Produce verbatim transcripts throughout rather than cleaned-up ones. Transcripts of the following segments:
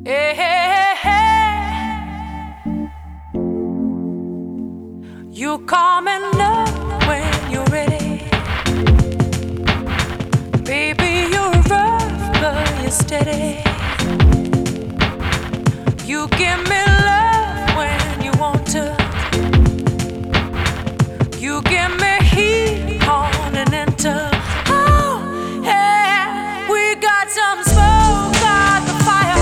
Hey, hey, hey. You call me love when you're ready. Baby, you're rough, but you're steady. You give me love when you want to. You give me heat on an enter. Oh, yeah, we got some smoke on the fire.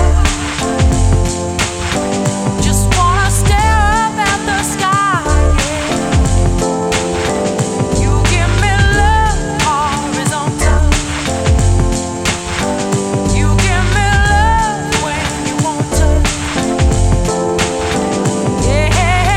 Just wanna stare up at the sky. Yeah. You give me love horizontal. You give me love when you want to. Yeah.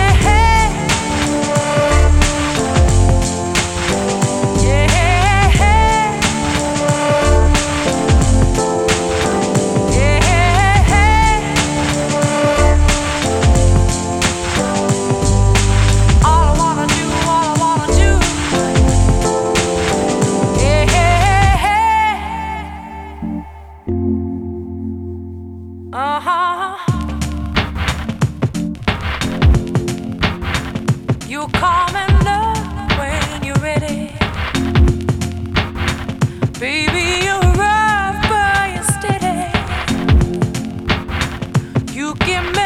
Uh-huh. You call me love when you're ready. Baby, you're rough, but you're steady. You give me